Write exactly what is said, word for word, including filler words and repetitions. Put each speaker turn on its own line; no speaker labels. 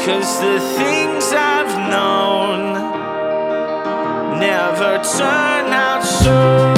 'cause the things I've known never turn out so.